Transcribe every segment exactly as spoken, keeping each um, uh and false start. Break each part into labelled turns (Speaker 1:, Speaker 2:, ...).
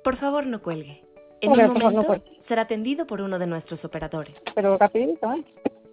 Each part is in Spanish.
Speaker 1: Por favor, no cuelgue. En
Speaker 2: Ok,
Speaker 1: un
Speaker 2: por favor, no
Speaker 1: momento
Speaker 2: cuelgue.
Speaker 1: será atendido por uno de nuestros operadores.
Speaker 2: Pero rapidito, ¿eh?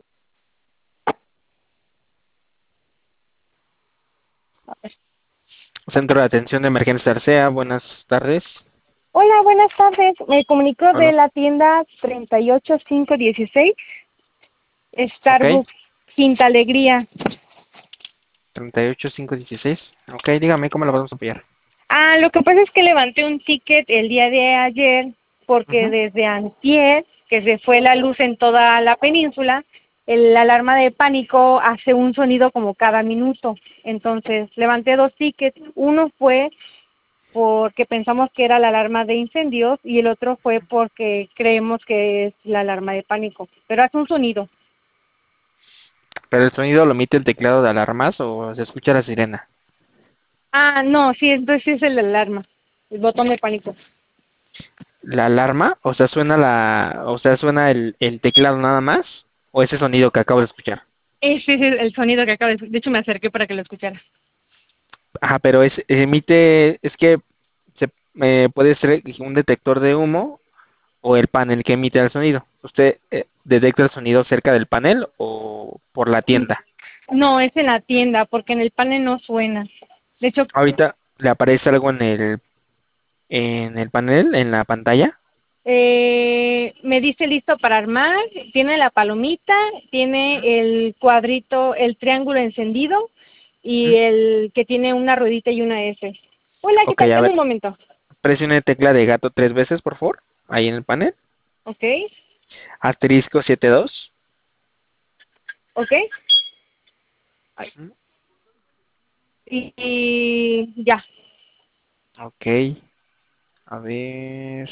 Speaker 2: A ver.
Speaker 3: Centro de Atención de Emergencia Arcea, buenas tardes.
Speaker 2: Hola, buenas tardes. Me comunico de
Speaker 3: Hola.
Speaker 2: la tienda treinta y ocho cinco dieciséis,
Speaker 3: Ok,
Speaker 2: Starbucks, Quinta Alegría.
Speaker 3: treinta y ocho cinco dieciséis. Ok, dígame cómo lo podemos apoyar.
Speaker 2: Ah, lo que pasa es que levanté un ticket el día de ayer porque
Speaker 3: Ujú.
Speaker 2: desde antier, que se fue la luz en toda la península, el- la alarma de pánico hace un sonido como cada minuto. Entonces, levanté dos tickets. Uno fue porque pensamos que era la alarma de incendios y el otro fue porque creemos que es la alarma de pánico, pero hace un sonido.
Speaker 3: ¿Pero el sonido lo emite el teclado de alarmas o se escucha la sirena?
Speaker 2: Ah, no, sí, entonces sí es el alarma, el botón de pánico.
Speaker 3: ¿La alarma? O sea, suena la, o sea, suena el, el teclado nada más, o ese sonido que acabo de escuchar.
Speaker 2: Ese es el, el sonido que acaba de... De hecho, me acerqué para que lo escuchara.
Speaker 3: Ajá, pero es, emite, es que se, eh, puede ser un detector de humo o el panel que emite el sonido. ¿Usted eh, detecta el sonido cerca del panel o por la tienda?
Speaker 2: No, es en la tienda, porque en el panel no suena. De hecho,
Speaker 3: Ahorita le aparece algo en el en el panel, en la pantalla.
Speaker 2: eh, me dice listo para armar, tiene la palomita, tiene el cuadrito, el triángulo encendido y
Speaker 3: Ujú.
Speaker 2: el que tiene una ruedita y una S. Hola, ¿qué
Speaker 3: Ok,
Speaker 2: tal?
Speaker 3: a
Speaker 2: Dame
Speaker 3: ver,
Speaker 2: un momento.
Speaker 3: presione tecla de gato tres veces, por favor, ahí en el panel.
Speaker 2: ¿Ok?
Speaker 3: Asterisco siete dos.
Speaker 2: ¿Ok? Ay,
Speaker 3: Ujú.
Speaker 2: Y, y ya.
Speaker 3: Ok, a ver.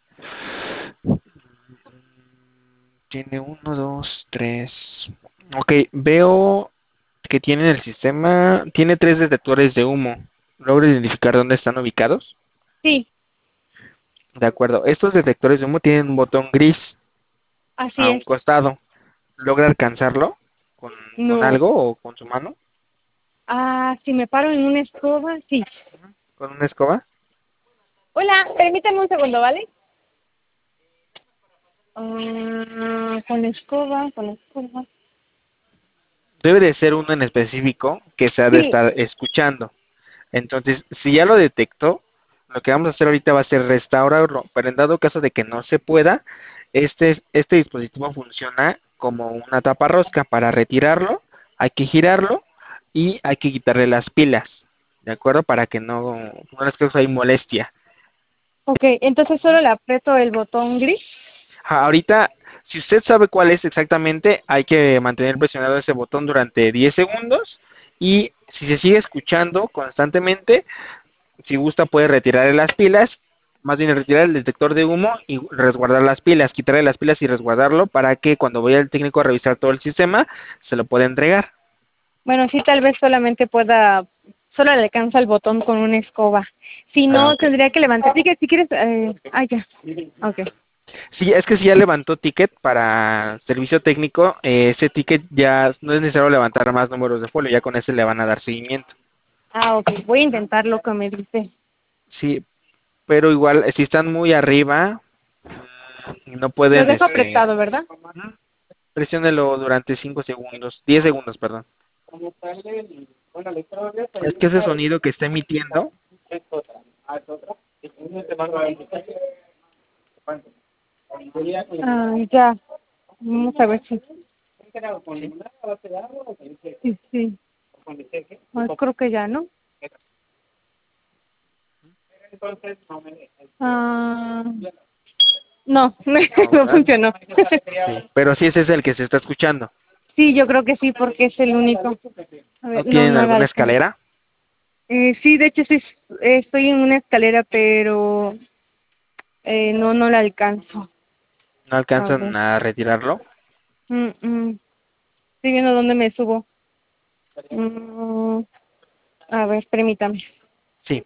Speaker 3: Tiene uno, dos, tres. Ok, veo que tiene el sistema, tiene tres detectores de humo. ¿Logra identificar dónde están ubicados?
Speaker 2: Sí,
Speaker 3: De acuerdo. Estos detectores de humo tienen un botón gris
Speaker 2: así
Speaker 3: a un
Speaker 2: es.
Speaker 3: costado. ¿Logra alcanzarlo con, con
Speaker 2: No.
Speaker 3: algo o con su mano?
Speaker 2: Ah, si me paro en una escoba, sí.
Speaker 3: ¿Con una escoba?
Speaker 2: Hola, permítame un segundo, ¿vale? Ah, con escoba, con escoba.
Speaker 3: Debe de ser uno en específico que se ha de
Speaker 2: Sí,
Speaker 3: estar escuchando. Entonces, si ya lo detectó, lo que vamos a hacer ahorita va a ser restaurarlo. Pero en dado caso de que no se pueda, este, este dispositivo funciona como una taparrosca. Para retirarlo, hay que girarlo y hay que quitarle las pilas. ¿De acuerdo? Para que no, no les cause ahí molestia.
Speaker 2: ok, entonces solo le aprieto el botón gris.
Speaker 3: Ja, ahorita, si usted sabe cuál es exactamente, hay que mantener presionado ese botón durante diez segundos y si se sigue escuchando constantemente, si gusta puede retirarle las pilas, más bien retirar el detector de humo y resguardar las pilas, quitarle las pilas y resguardarlo para que cuando vaya el técnico a revisar todo el sistema, se lo pueda entregar.
Speaker 2: Bueno, sí, tal vez solamente pueda, solo le alcanza el botón con una escoba. Si
Speaker 3: Ah,
Speaker 2: no,
Speaker 3: ok.
Speaker 2: tendría que levantar. Sí, que si quieres, eh, ah, ya. Ok.
Speaker 3: Sí, es que si ya levantó ticket para servicio técnico, eh, ese ticket ya no es necesario levantar más números de folio, ya con ese le van a dar seguimiento.
Speaker 2: Ah, ok, voy a intentar lo que me dice.
Speaker 3: Sí, pero igual si están muy arriba mm, no
Speaker 2: Lo
Speaker 3: pueden
Speaker 2: dejo
Speaker 3: este
Speaker 2: apretado, ¿verdad?
Speaker 3: ujú, presiónelo durante cinco segundos, diez segundos, perdón. Es que ese sonido que está emitiendo,
Speaker 2: Ah, ya. Vamos a ver si.
Speaker 3: sí,
Speaker 2: Sí, sí. Ah, creo que ya, ¿no? Ah, no, no
Speaker 3: ahora
Speaker 2: funcionó.
Speaker 3: sí, pero sí ese es el que se está escuchando.
Speaker 2: Sí, yo creo que sí, porque es el único. A
Speaker 3: ¿No
Speaker 2: ver, no,
Speaker 3: tienen
Speaker 2: no la
Speaker 3: alguna
Speaker 2: alcanzo.
Speaker 3: escalera?
Speaker 2: Eh, sí, de hecho sí, estoy en una escalera, pero eh, no, no la alcanzo.
Speaker 3: ¿No
Speaker 2: A ver.
Speaker 3: alcanzan a retirarlo?
Speaker 2: Mm, mm. Estoy viendo dónde me subo. Mm, a ver, permítame.
Speaker 3: Sí.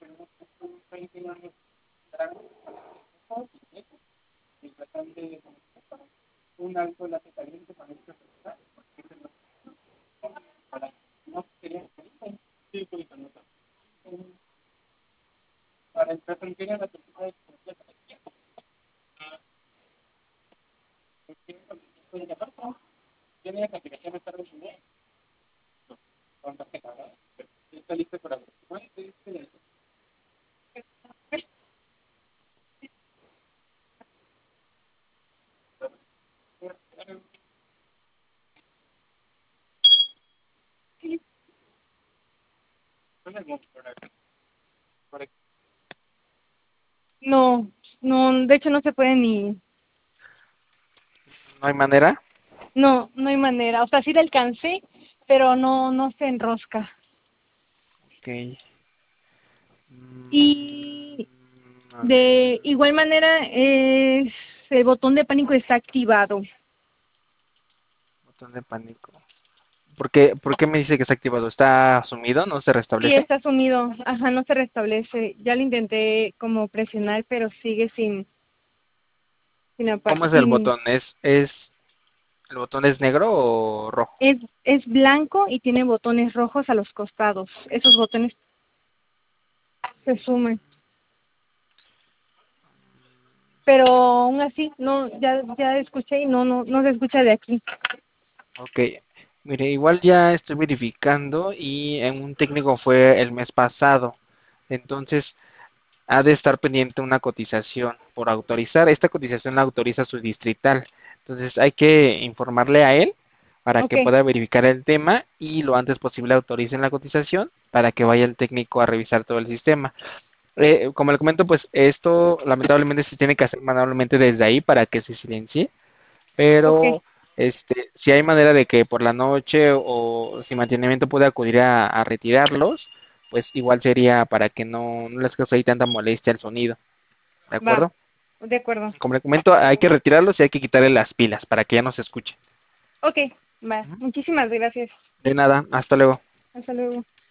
Speaker 2: No, no, de hecho no se puede ni,
Speaker 3: ¿No hay manera?
Speaker 2: no, no hay manera. O sea, sí le alcancé, pero no, no se enrosca.
Speaker 3: Ok. Mm,
Speaker 2: Y
Speaker 3: a
Speaker 2: de igual manera, es, el botón de pánico está activado.
Speaker 3: botón de pánico. ¿Por qué, por qué me dice que está activado? ¿Está sumido? ¿No se
Speaker 2: Sí,
Speaker 3: restablece?
Speaker 2: está sumido. Ajá, no se restablece. Ya lo intenté como presionar, pero sigue sin, sin, apa-
Speaker 3: ¿Cómo es el
Speaker 2: sin
Speaker 3: botón? ¿Es, es, el botón es negro o rojo?
Speaker 2: es, es blanco y tiene botones rojos a los costados. Esos botones se sumen. Pero aún así, no, ya, ya escuché y no, no, no se escucha de aquí.
Speaker 3: Ok. Mire, igual ya estoy verificando y en un técnico fue el mes pasado. Entonces, ha de estar pendiente una cotización por autorizar. Esta cotización la autoriza su distrital. Entonces, hay que informarle a él para que
Speaker 2: Okay,
Speaker 3: pueda verificar el tema y lo antes posible autoricen la cotización para que vaya el técnico a revisar todo el sistema. Eh, como le comento, pues esto lamentablemente se tiene que hacer manualmente desde ahí para que se silencie,
Speaker 2: okay,
Speaker 3: pero este, si hay manera de que por la noche o si mantenimiento puede acudir a, a retirarlos, pues igual sería para que no, no les cause ahí tanta molestia al sonido, ¿de
Speaker 2: va,
Speaker 3: acuerdo?
Speaker 2: de acuerdo.
Speaker 3: Como le comento, hay que retirarlos y hay que quitarle las pilas para que ya no se escuche.
Speaker 2: Okay, va.
Speaker 3: Ujú.
Speaker 2: Muchísimas gracias.
Speaker 3: De nada, hasta luego.
Speaker 2: Hasta luego.